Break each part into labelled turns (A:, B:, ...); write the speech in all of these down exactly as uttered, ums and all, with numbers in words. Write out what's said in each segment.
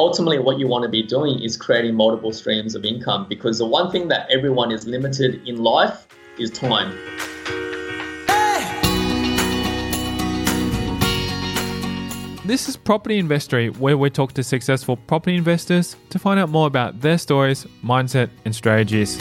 A: ultimately what you want to be doing is creating multiple streams of income, because the one thing that everyone is limited in life is time.
B: This is Property Investory, where we talk to successful property investors to find out more about their stories, mindset, and strategies.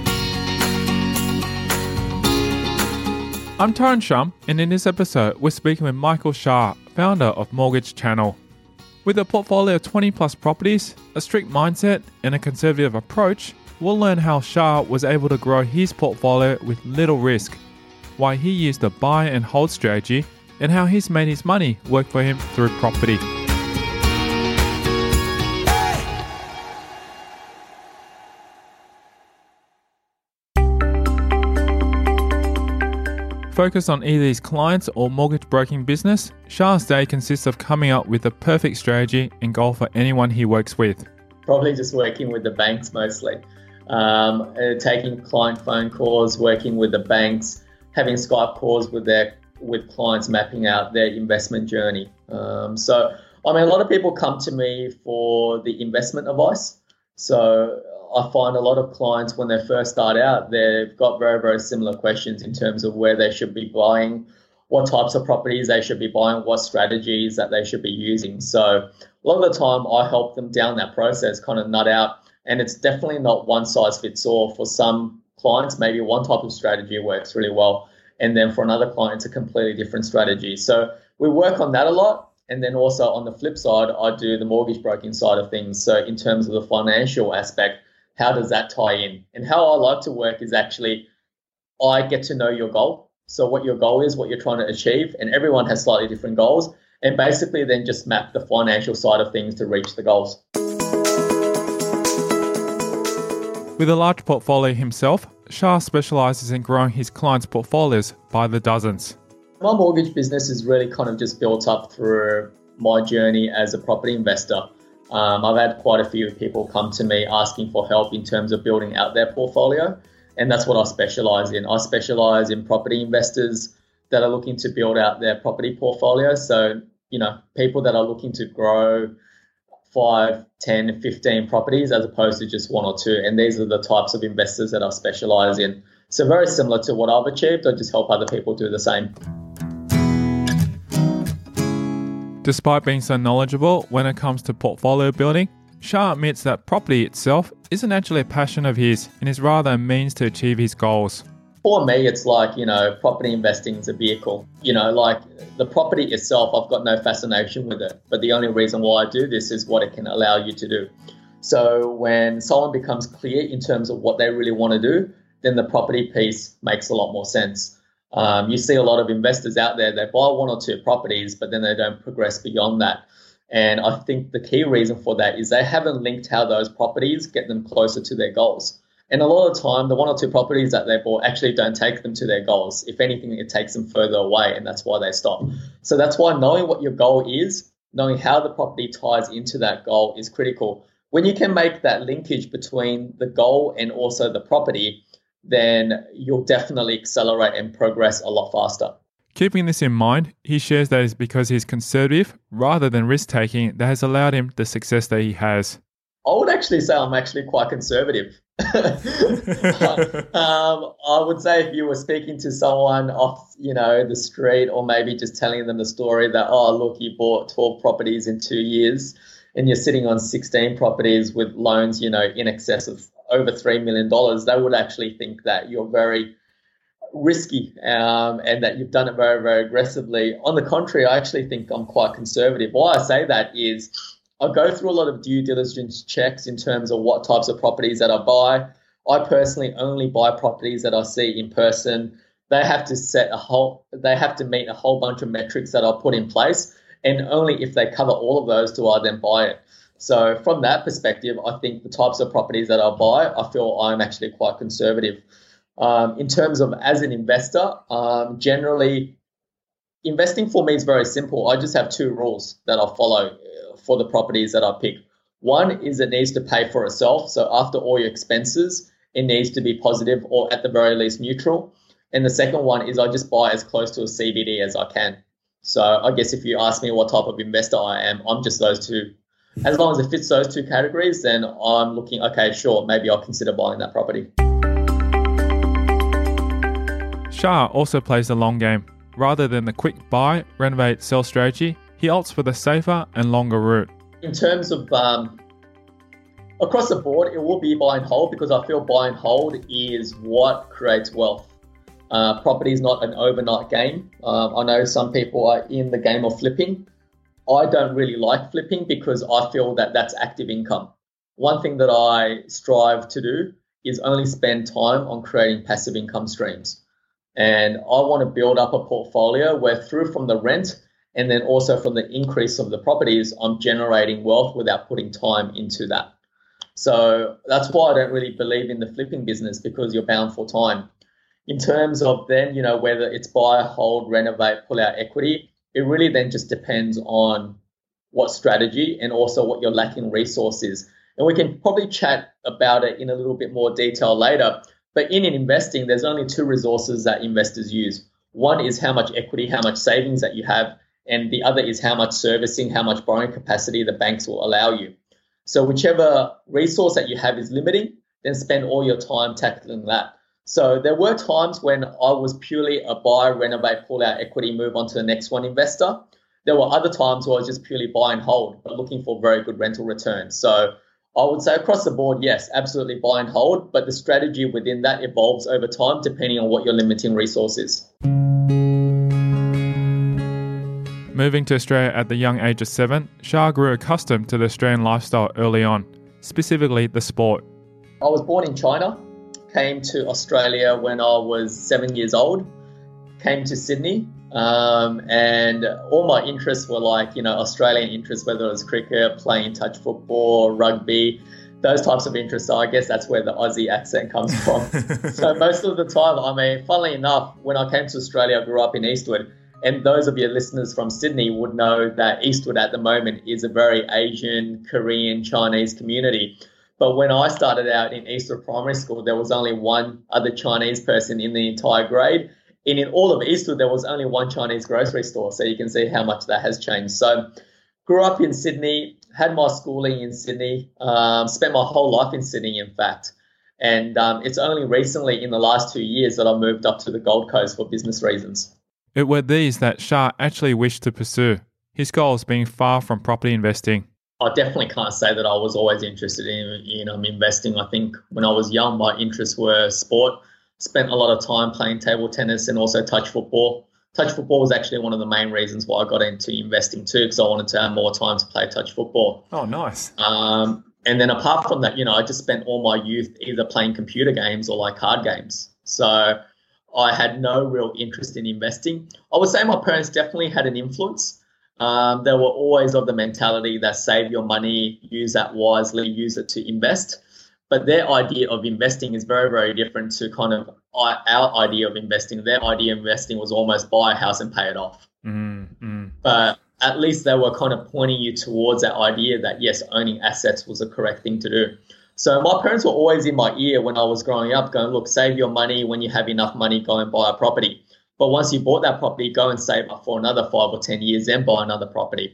B: I'm Taran Shum, and in this episode, we're speaking with Michael Shah, founder of Mortgage Channel. With a portfolio of twenty plus properties, a strict mindset, and a conservative approach, we'll learn how Shah was able to grow his portfolio with little risk, why he used a buy and hold strategy, and how he's made his money work for him through property. Focused on either his clients or mortgage broking business, Shah's day consists of coming up with the perfect strategy and goal for anyone he works with.
A: Probably just working with the banks mostly, um, uh, taking client phone calls, working with the banks, having Skype calls with their with clients, mapping out their investment journey. Um, so, I mean, a lot of people come to me for the investment advice. So I find a lot of clients, when they first start out, they've got very, very similar questions in terms of where they should be buying, what types of properties they should be buying, what strategies that they should be using. So a lot of the time I help them down that process, kind of nut out. And it's definitely not one size fits all. For some clients, maybe one type of strategy works really well. And then for another client, it's a completely different strategy. So we work on that a lot. And then also on the flip side, I do the mortgage broking side of things. So in terms of the financial aspect, how does that tie in? And how I like to work is actually I get to know your goal. So what your goal is, what you're trying to achieve, and everyone has slightly different goals. And basically then just map the financial side of things to reach the goals.
B: With a large portfolio himself, Shah specialises in growing his clients' portfolios by the dozens.
A: My mortgage business is really kind of just built up through my journey as a property investor. Um, I've had quite a few people come to me asking for help in terms of building out their portfolio, and that's what I specialise in. I specialise in property investors that are looking to build out their property portfolio. So, you know, people that are looking to grow five, ten, fifteen properties as opposed to just one or two. And these are the types of investors that I specialise in. So very similar to what I've achieved, I just help other people do the same.
B: Despite being so knowledgeable when it comes to portfolio building, Shah admits that property itself isn't actually a passion of his and is rather a means to achieve his goals.
A: For me, it's like, you know, property investing is a vehicle. You know, like the property itself, I've got no fascination with it. But the only reason why I do this is what it can allow you to do. So when someone becomes clear in terms of what they really want to do, then the property piece makes a lot more sense. Um, you see a lot of investors out there, they buy one or two properties, but then they don't progress beyond that. And I think the key reason for that is they haven't linked how those properties get them closer to their goals. And a lot of the time, the one or two properties that they bought actually don't take them to their goals. If anything, it takes them further away, and that's why they stop. So that's why knowing what your goal is, knowing how the property ties into that goal is critical. When you can make that linkage between the goal and also the property, then you'll definitely accelerate and progress a lot faster.
B: Keeping this in mind, he shares that it's because he's conservative rather than risk-taking that has allowed him the success that he has.
A: I would actually say I'm actually quite conservative. um, I would say if you were speaking to someone off, you know, the street, or maybe just telling them the story that, oh, look, you bought twelve properties in two years and you're sitting on sixteen properties with loans, you know, in excess of over three million dollars, they would actually think that you're very risky um, and that you've done it very, very aggressively. On the contrary, I actually think I'm quite conservative. Why I say that is I go through a lot of due diligence checks in terms of what types of properties that I buy. I personally only buy properties that I see in person. They have to set a whole, they have to meet a whole bunch of metrics that I put in place. And only if they cover all of those do I then buy it. So from that perspective, I think the types of properties that I buy, I feel I'm actually quite conservative. Um, in terms of as an investor, um, generally investing for me is very simple. I just have two rules that I follow for the properties that I pick. One is it needs to pay for itself. So after all your expenses, it needs to be positive or at the very least neutral. And the second one is I just buy as close to a C B D as I can. So I guess if you ask me what type of investor I am, I'm just those two As long as it fits those two categories, then I'm looking, okay, sure, maybe I'll consider buying that property.
B: Shah also plays the long game. Rather than the quick buy, renovate, sell strategy, he opts for the safer and longer route.
A: In terms of um, across the board, it will be buy and hold, because I feel buy and hold is what creates wealth. Uh, property is not an overnight game. Um, I know some people are in the game of flipping. I don't really like flipping because I feel that that's active income. One thing that I strive to do is only spend time on creating passive income streams. And I want to build up a portfolio where through from the rent and then also from the increase of the properties, I'm generating wealth without putting time into that. So that's why I don't really believe in the flipping business, because you're bound for time. In terms of then, you know, whether it's buy, hold, renovate, pull out equity, it really then just depends on what strategy and also what your lacking resources. And we can probably chat about it in a little bit more detail later. But in investing, there's only two resources that investors use. One is how much equity, how much savings that you have, and the other is how much servicing, how much borrowing capacity the banks will allow you. So whichever resource that you have is limiting, then spend all your time tackling that. So there were times when I was purely a buy, renovate, pull out equity, move on to the next one investor. There were other times where I was just purely buy and hold, but looking for very good rental returns. So I would say across the board, yes, absolutely buy and hold, but the strategy within that evolves over time depending on what your limiting resource is.
B: Moving to Australia at the young age of seven, Shah grew accustomed to the Australian lifestyle early on, specifically the sport.
A: I was born in China. Came to Australia when I was seven years old, came to Sydney, um, and all my interests were like, you know, Australian interests, whether it was cricket, playing touch football, rugby, those types of interests. So I guess that's where the Aussie accent comes from. So most of the time, I mean, funnily enough, when I came to Australia, I grew up in Eastwood, and those of your listeners from Sydney would know that Eastwood at the moment is a very Asian, Korean, Chinese community. But when I started out in Eastwood Primary School, there was only one other Chinese person in the entire grade. And in all of Eastwood, there was only one Chinese grocery store. So you can see how much that has changed. So grew up in Sydney, had my schooling in Sydney, um, spent my whole life in Sydney, in fact. And um, it's only recently in the last two years that I moved up to the Gold Coast for business reasons.
B: It were these that Shah actually wished to pursue, his goals being far from property investing.
A: I definitely can't say that I was always interested in, in um, investing. I think when I was young, my interests were sport. Spent a lot of time playing table tennis and also touch football. Touch football was actually one of the main reasons why I got into investing too, because I wanted to have more time to play touch football.
B: Oh, nice.
A: Um, and then apart from that, you know, I just spent all my youth either playing computer games or like card games. So I had no real interest in investing. I would say my parents definitely had an influence. Um, they were always of the mentality that save your money, use that wisely, use it to invest. But their idea of investing is very, very different to kind of our idea of investing. Their idea of investing was almost buy a house and pay it off.
B: Mm-hmm.
A: But at least they were kind of pointing you towards that idea that, yes, owning assets was the correct thing to do. So my parents were always in my ear when I was growing up going, look, save your money. When you have enough money, go and buy a property. But once you bought that property, go and save up for another five or ten years, then buy another property.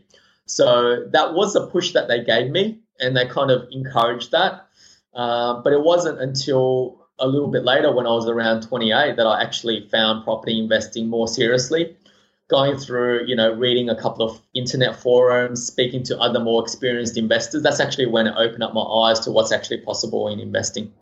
A: So that was the push that they gave me, and they kind of encouraged that. Um, but it wasn't until a little bit later when I was around twenty-eight that I actually found property investing more seriously. Going through, you know, reading a couple of internet forums, speaking to other more experienced investors, that's actually when it opened up my eyes to what's actually possible in investing.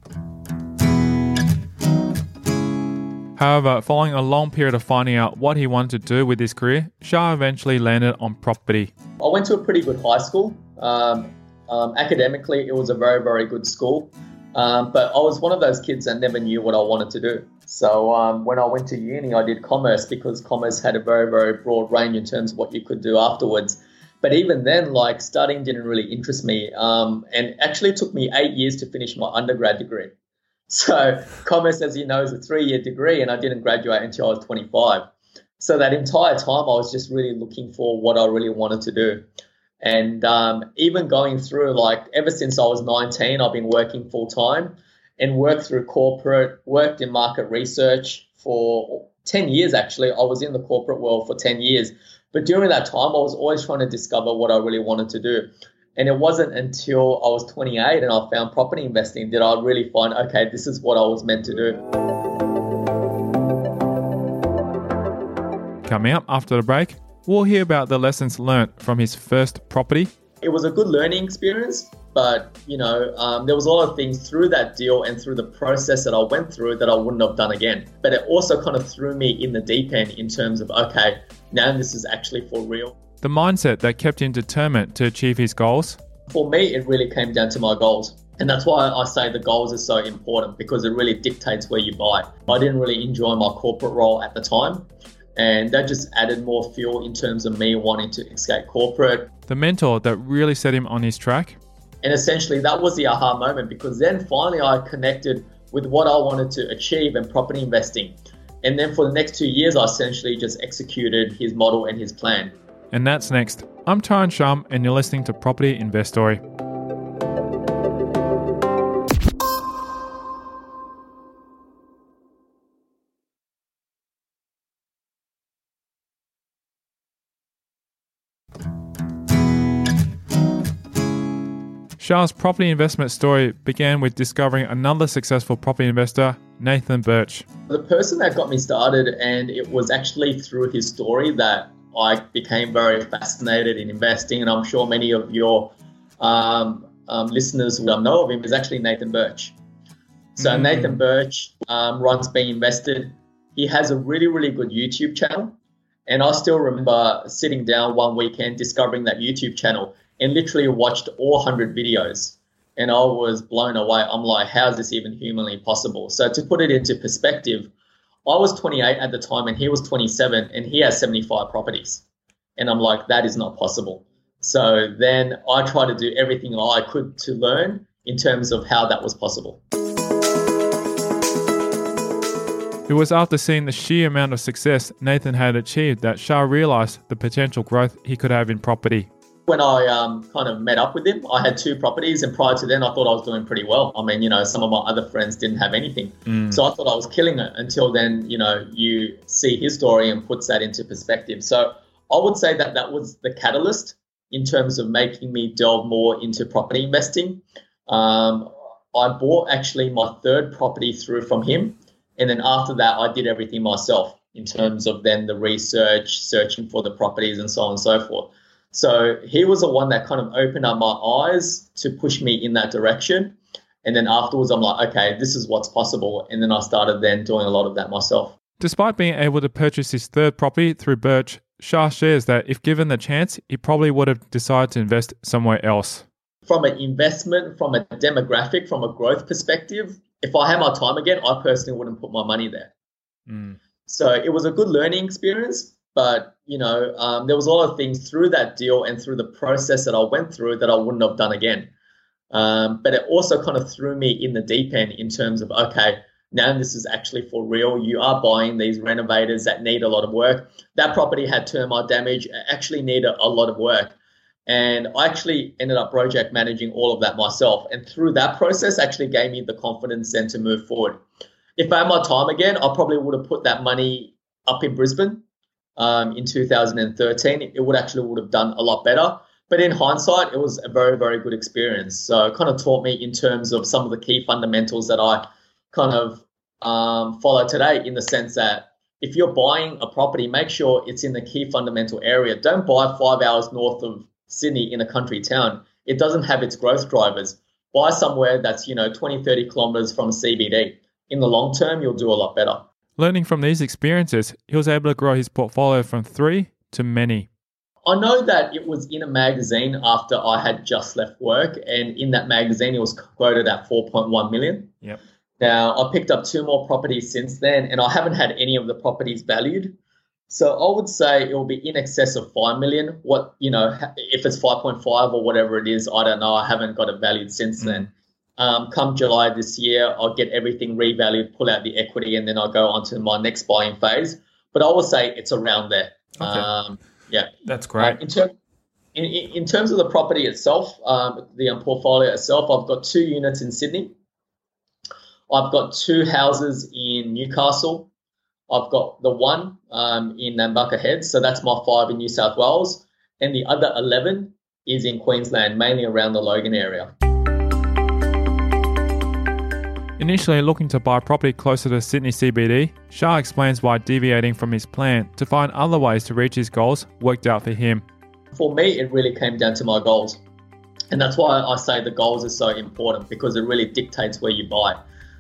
B: However, following a long period of finding out what he wanted to do with his career, Shah eventually landed on property.
A: I went to a pretty good high school. Um, um, academically, it was a very, very good school. Um, but I was one of those kids that never knew what I wanted to do. So um, when I went to uni, I did commerce because commerce had a very, very broad range in terms of what you could do afterwards. But even then, like, studying didn't really interest me. Um, and actually it took me eight years to finish my undergrad degree. So commerce, as you know, is a three-year degree, and I didn't graduate until I was twenty-five. So that entire time, I was just really looking for what I really wanted to do. And um, even going through, like, ever since I was nineteen, I've been working full-time and worked through corporate, worked in market research for ten years, actually. I was in the corporate world for ten years. But during that time, I was always trying to discover what I really wanted to do. And it wasn't until I was twenty-eight and I found property investing that I really find, okay, this is what I was meant to do.
B: Coming up after the break, we'll hear about the lessons learnt from his first property.
A: It was a good learning experience, but, you know, um, there was a lot of things through that deal and through the process that I went through that I wouldn't have done again. But it also kind of threw me in the deep end in terms of, okay, now this is actually for real.
B: The mindset that kept him determined to achieve his goals.
A: For me, it really came down to my goals. And that's why I say the goals are so important, because it really dictates where you buy. I didn't really enjoy my corporate role at the time. And that just added more fuel in terms of me wanting to escape corporate.
B: The mentor that really set him on his track.
A: And essentially that was the aha moment, because then finally I connected with what I wanted to achieve in property investing. And then for the next two years, I essentially just executed his model and his plan.
B: And that's next. I'm Tyron Shum and you're listening to Property Investory. Shah's property investment story began with discovering another successful property investor, Nathan Birch.
A: The person that got me started, and it was actually through his story that I became very fascinated in investing, and I'm sure many of your um, um, listeners will know of him, is actually Nathan Birch. So mm-hmm. Nathan Birch um, runs Being Invested. He has a really, really good YouTube channel, and I still remember sitting down one weekend, discovering that YouTube channel, and literally watched all one hundred videos, and I was blown away. I'm like, how is this even humanly possible? So to put it into perspective, I was twenty-eight at the time and he was twenty-seven, and he has seventy-five properties. And I'm like, that is not possible. So then I tried to do everything I could to learn in terms of how that was possible.
B: It was after seeing the sheer amount of success Nathan had achieved that Shah realised the potential growth he could have in property.
A: When I um, kind of met up with him, I had two properties, and prior to then I thought I was doing pretty well. I mean, you know, some of my other friends didn't have anything. Mm. So I thought I was killing it until then, you know, you see his story and puts that into perspective. So I would say that that was the catalyst in terms of making me delve more into property investing. Um, I bought actually my third property through from him. And then after that, I did everything myself in terms of then the research, searching for the properties and so on and so forth. So he was the one that kind of opened up my eyes to push me in that direction. And then afterwards, I'm like, okay, this is what's possible. And then I started then doing a lot of that myself.
B: Despite being able to purchase his third property through Birch, Shah shares that if given the chance, he probably would have decided to invest somewhere else.
A: From an investment, from a demographic, from a growth perspective, if I had my time again, I personally wouldn't put my money there. Mm. So it was a good learning experience. But, you know, um, there was a lot of things through that deal and through the process that I went through that I wouldn't have done again. Um, but it also kind of threw me in the deep end in terms of, okay, now this is actually for real. You are buying these renovators that need a lot of work. That property had termite damage, actually needed a lot of work. And I actually ended up project managing all of that myself. And through that process actually gave me the confidence then to move forward. If I had my time again, I probably would have put that money up in Brisbane. Um, in two thousand thirteen, it would actually would have done a lot better. But in hindsight, it was a very, very good experience. So it kind of taught me in terms of some of the key fundamentals that I kind of um, follow today, in the sense that if you're buying a property, make sure it's in the key fundamental area. Don't buy five hours north of Sydney in a country town. It doesn't have its growth drivers. Buy somewhere that's, you know, twenty, thirty kilometers from C B D. In the long term, you'll do a lot better.
B: Learning from these experiences, he was able to grow his portfolio from three to many.
A: I know that it was in a magazine after I had just left work, and in that magazine, it was quoted at four point one million.
B: Yep.
A: Now, I picked up two more properties since then, and I haven't had any of the properties valued. So I would say it will be in excess of five million. What, you know, if it's five point five or whatever it is, I don't know. I haven't got it valued since mm. then. Um, come July this year, I'll get everything revalued, pull out the equity, and then I'll go on to my next buying phase. But I will say it's around there.
B: Okay.
A: Um, yeah.
B: That's great.
A: Um, in, ter- in, in terms of the property itself, um, the um, portfolio itself, I've got two units in Sydney. I've got two houses in Newcastle. I've got the one um, in Nambucca Heads, so that's my five in New South Wales. And the other eleven is in Queensland, mainly around the Logan area.
B: Initially looking to buy property closer to Sydney C B D, Shah explains why deviating from his plan to find other ways to reach his goals worked out for him.
A: For me, it really came down to my goals. And that's why I say the goals are so important, because it really dictates where you buy.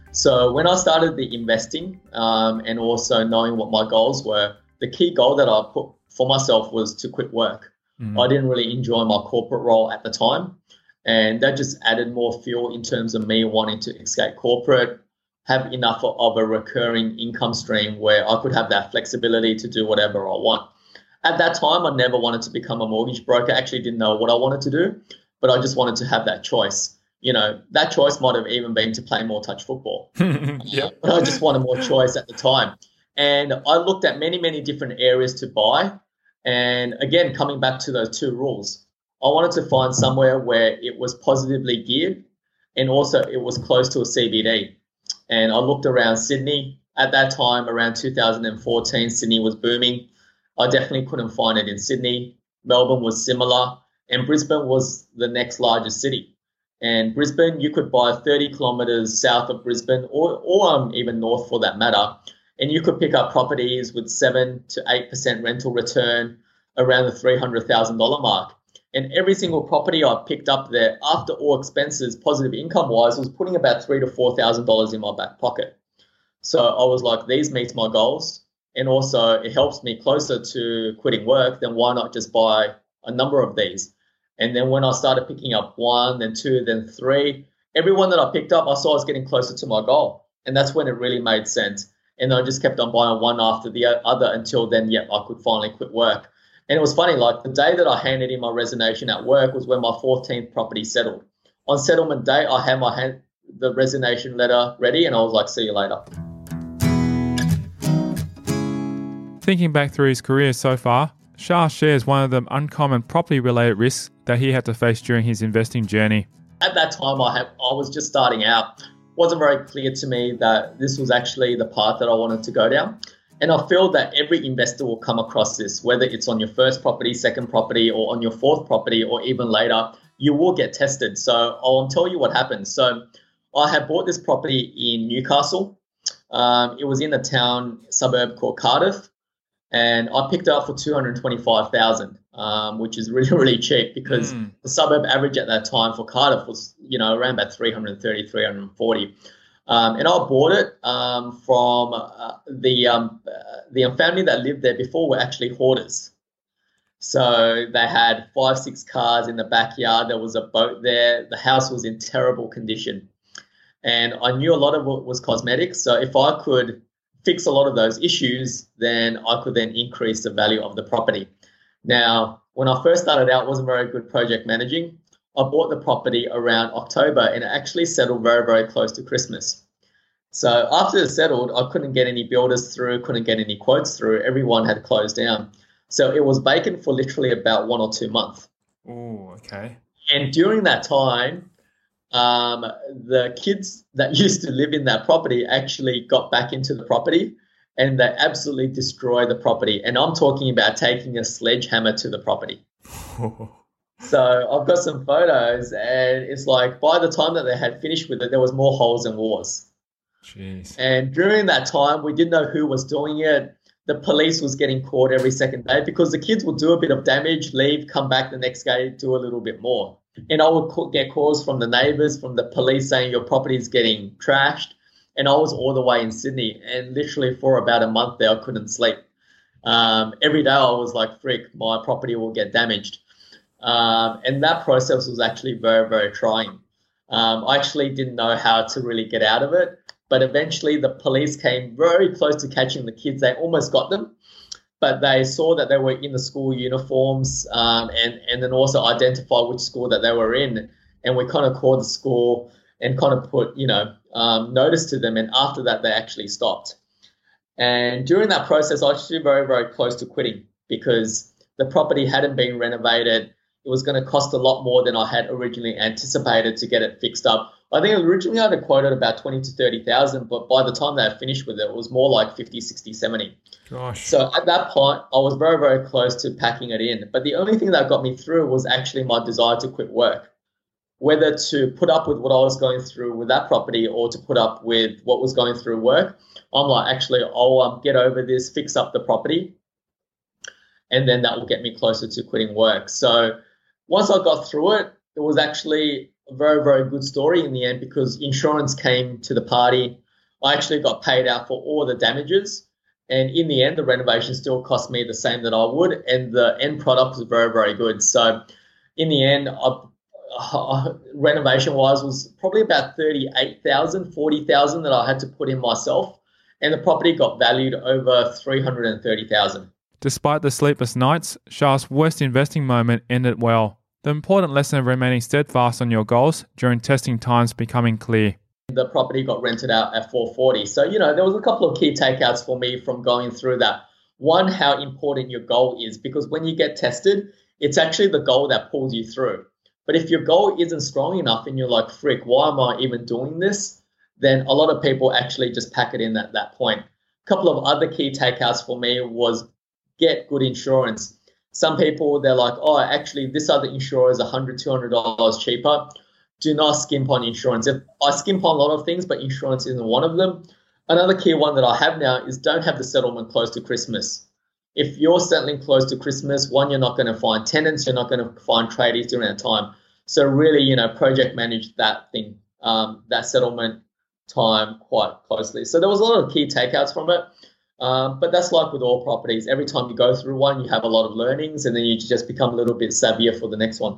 A: So when I started the investing um, and also knowing what my goals were, the key goal that I put for myself was to quit work. Mm. I didn't really enjoy my corporate role at the time. And that just added more fuel in terms of me wanting to escape corporate, have enough of a recurring income stream where I could have that flexibility to do whatever I want. At that time, I never wanted to become a mortgage broker. I actually didn't know what I wanted to do, but I just wanted to have that choice. You know, that choice might have even been to play more touch football.
B: Yeah.
A: But I just wanted more choice at the time. And I looked at many, many different areas to buy. And again, coming back to those two rules, I wanted to find somewhere where it was positively geared and also it was close to a C B D. And I looked around Sydney. At that time, around two thousand fourteen, Sydney was booming. I definitely couldn't find it in Sydney. Melbourne was similar. And Brisbane was the next largest city. And Brisbane, you could buy thirty kilometres south of Brisbane or, or um, even north for that matter. And you could pick up properties with seven to eight percent rental return around the three hundred thousand dollars mark. And every single property I picked up there, after all expenses, positive income-wise, was putting about three to four thousand dollars in my back pocket. So I was like, these meet my goals, and also it helps me closer to quitting work. Then why not just buy a number of these? And then when I started picking up one, then two, then three, every one that I picked up, I saw I was getting closer to my goal, and that's when it really made sense. And I just kept on buying one after the other until then, yeah, I could finally quit work. And it was funny, like the day that I handed in my resignation at work was when my fourteenth property settled. On settlement day, I had my hand, the resignation letter ready, and I was like, see you later.
B: Thinking back through his career so far, Shah shares one of the uncommon property-related risks that he had to face during his investing journey.
A: At that time, I, had, I was just starting out. It wasn't very clear to me that this was actually the path that I wanted to go down. And I feel that every investor will come across this, whether it's on your first property, second property, or on your fourth property, or even later, you will get tested. So I'll tell you what happened. So I had bought this property in Newcastle. Um, it was in a town suburb called Cardiff, and I picked it up for two hundred twenty-five thousand dollars, um, which is really, really cheap because mm. the suburb average at that time for Cardiff was, you know, around about three hundred thirty, three hundred forty. Um, and I bought it um, from uh, the um, uh, the family that lived there before were actually hoarders. So they had five, six cars in the backyard. There was a boat there. The house was in terrible condition. And I knew a lot of it was cosmetic. So if I could fix a lot of those issues, then I could then increase the value of the property. Now, when I first started out, I wasn't very good project managing. I bought the property around October and it actually settled very, very close to Christmas. So after it settled, I couldn't get any builders through, couldn't get any quotes through. Everyone had closed down. So it was vacant for literally about one or two months.
B: Oh, okay.
A: And during that time, um, the kids that used to live in that property actually got back into the property and they absolutely destroyed the property. And I'm talking about taking a sledgehammer to the property. So I've got some photos and it's like by the time that they had finished with it, there was more holes than wars.
B: Jeez.
A: And during that time, we didn't know who was doing it. The police was getting caught every second day because the kids would do a bit of damage, leave, come back the next day, do a little bit more. And I would get calls from the neighbours, from the police saying your property is getting trashed. And I was all the way in Sydney and literally for about a month there, I couldn't sleep. Um, every day I was like, frick, my property will get damaged. Um, and that process was actually very, very trying. Um, I actually didn't know how to really get out of it. But eventually the police came very close to catching the kids. They almost got them, but they saw that they were in the school uniforms um, and, and then also identified which school that they were in. And we kind of called the school and kind of put, you know, um, notice to them. And after that, they actually stopped. And during that process, I was actually very, very close to quitting because the property hadn't been renovated. It was going to cost a lot more than I had originally anticipated to get it fixed up. I think originally I had it quoted about twenty to thirty thousand, but by the time that I finished with it, it was more like fifty, sixty, seventy.
B: Gosh.
A: So at that point, I was very, very close to packing it in. But the only thing that got me through was actually my desire to quit work. Whether to put up with what I was going through with that property or to put up with what was going through work, I'm like, actually, I'll um, get over this, fix up the property, and then that will get me closer to quitting work. So once I got through it, it was actually a very, very good story in the end because insurance came to the party. I actually got paid out for all the damages. And in the end, the renovation still cost me the same that I would. And the end product was very, very good. So in the end, I, uh, renovation-wise was probably about thirty-eight thousand, forty thousand that I had to put in myself. And the property got valued over three hundred thirty thousand.
B: Despite the sleepless nights, Shah's worst investing moment ended well. The important lesson of remaining steadfast on your goals during testing times becoming clear.
A: The property got rented out at four forty. So, you know, there was a couple of key takeouts for me from going through that. One, how important your goal is, because when you get tested, it's actually the goal that pulls you through. But if your goal isn't strong enough and you're like, frick, why am I even doing this? Then a lot of people actually just pack it in at that point. A couple of other key takeouts for me was get good insurance. Some people, they're like, oh, actually, this other insurer is one hundred dollars, two hundred dollars cheaper. Do not skimp on insurance. If I skimp on a lot of things, but insurance isn't one of them. Another key one that I have now is don't have the settlement close to Christmas. If you're settling close to Christmas, one, you're not going to find tenants, you're not going to find tradies during that time. So really, you know, project manage that thing, um, that settlement time quite closely. So there was a lot of key takeouts from it. Um, but that's like with all properties. Every time you go through one, you have a lot of learnings and then you just become a little bit savvier for the next one.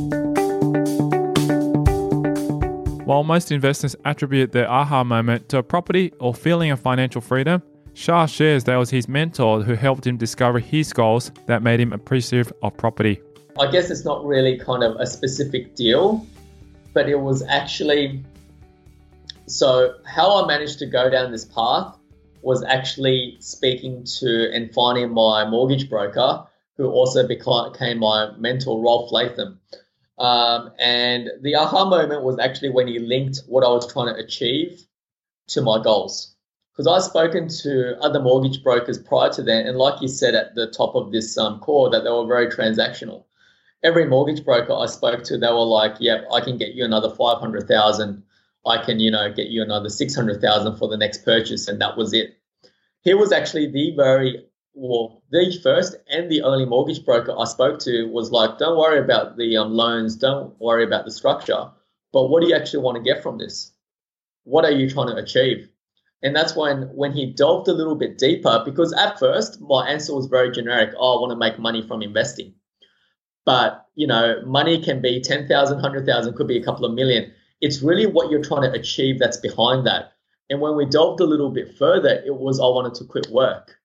B: While most investors attribute their aha moment to a property or feeling of financial freedom, Shah shares that it was his mentor who helped him discover his goals that made him appreciative of property.
A: I guess it's not really kind of a specific deal, but it was actually... So how I managed to go down this path was actually speaking to and finding my mortgage broker, who also became my mentor, Rolf Latham. Um, and the aha moment was actually when he linked what I was trying to achieve to my goals. Because I've spoken to other mortgage brokers prior to that, and like you said at the top of this um, call, that they were very transactional. Every mortgage broker I spoke to, they were like, yep, I can get you another five hundred thousand. I can, you know, get you another six hundred thousand for the next purchase. And that was it. He was actually the very, well, the first and the only mortgage broker I spoke to was like, don't worry about the um, loans. Don't worry about the structure. But what do you actually want to get from this? What are you trying to achieve? And that's when, when he delved a little bit deeper, because at first my answer was very generic. Oh, I want to make money from investing. But, you know, money can be ten thousand, one hundred thousand, could be a couple of million. It's really what you're trying to achieve that's behind that. And when we delved a little bit further, it was I wanted to quit work.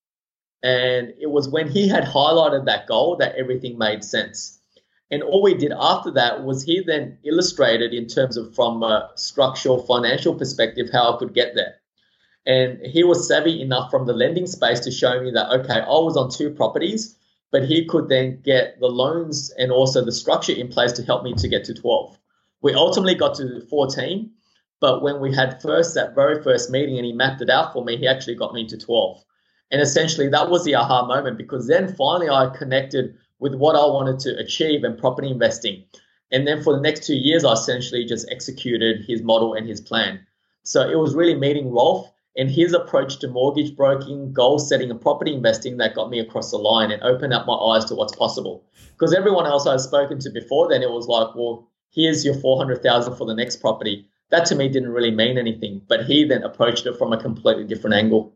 A: And it was when he had highlighted that goal that everything made sense. And all we did after that was he then illustrated in terms of from a structural financial perspective how I could get there. And he was savvy enough from the lending space to show me that, okay, I was on two properties, but he could then get the loans and also the structure in place to help me to get to twelve. We ultimately got to fourteen, but when we had first that very first meeting and he mapped it out for me, he actually got me to twelve. And essentially that was the aha moment, because then finally I connected with what I wanted to achieve in property investing. And then for the next two years, I essentially just executed his model and his plan. So it was really meeting Rolf and his approach to mortgage broking, goal setting, and property investing that got me across the line and opened up my eyes to what's possible. Because everyone else I've spoken to before then, it was like, well, here's your four hundred thousand for the next property. That to me didn't really mean anything, but he then approached it from a completely different angle.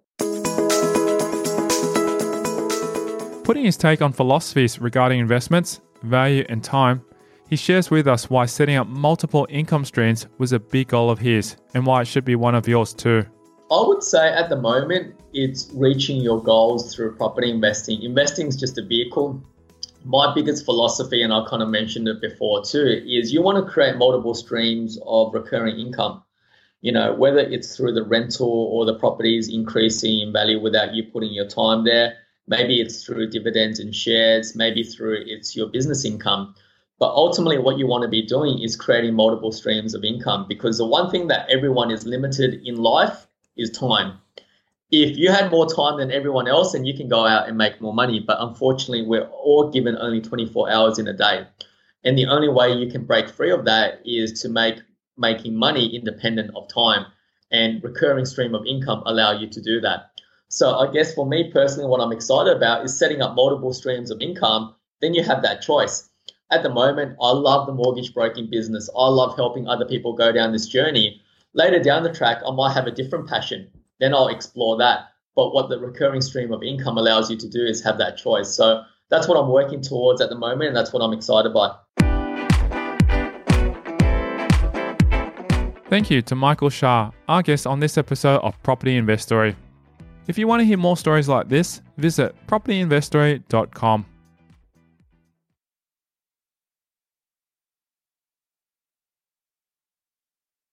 B: Putting his take on philosophies regarding investments, value, and time, he shares with us why setting up multiple income streams was a big goal of his and why it should be one of yours too.
A: I would say at the moment, it's reaching your goals through property investing. Investing is just a vehicle. My biggest philosophy, and I kind of mentioned it before too, is you want to create multiple streams of recurring income. You know, whether it's through the rental or the properties increasing in value without you putting your time there. Maybe it's through dividends and shares. Maybe through it's your business income. But ultimately, what you want to be doing is creating multiple streams of income, because the one thing that everyone is limited in life is time. If you had more time than everyone else, then you can go out and make more money. But unfortunately, we're all given only twenty-four hours in a day. And the only way you can break free of that is to make making money independent of time, and recurring stream of income allow you to do that. So I guess for me personally, what I'm excited about is setting up multiple streams of income. Then you have that choice. At the moment, I love the mortgage broking business. I love helping other people go down this journey. Later down the track, I might have a different passion. Then I'll explore that. But what the recurring stream of income allows you to do is have that choice. So that's what I'm working towards at the moment, and that's what I'm excited by.
B: Thank you to Michael Shah, our guest on this episode of Property Investory. If you want to hear more stories like this, visit property investory dot com.